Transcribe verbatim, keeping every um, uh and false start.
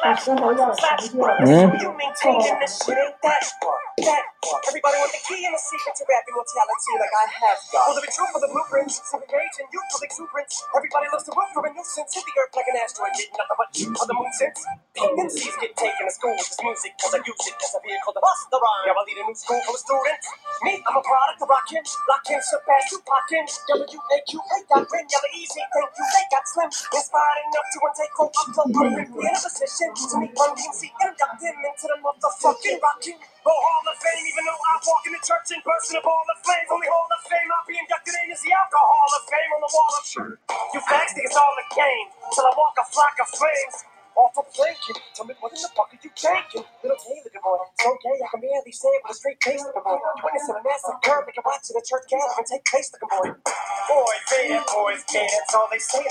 slap, slap, Hmm? you maintaining this shit ain't that fun, that fun. Everybody want the key and the secret to rap immortality like I have got. Will there be truth for the blueprints? Segregate and you public blueprints. Everybody loves to root for a nuisance. Hit the earth like an asteroid, getting nothing but for the moon since. M Cs get taken to school with this music, cause I use it as a vehicle to bust the rhyme. Yeah, I lead a new school full of students. Me, I'm a product of rockin', lockin', surpass, Tupac-in. W A Q A got win, yellow easy, thank you, they got slim. Inspired enough to take home up till I'm in a position to meet one D M C and induct him into the motherfucking rockin' roll Hall of Fame. Even though I walk in the church and burst in a ball of flames, only Hall of Fame I'll be inducted in is the Alcohol of Fame on the wall of shame. You fags think it's all a game till I walk a flock of flames. Off a blanket, tell me what in the fuck are you thinking? Little gay looking boy, so gay I can barely say it with a straight face looking boy. You witness a massive curve, make a watch in the church gathering take place looking boy. Boy, bad boys, gay, that's all they say.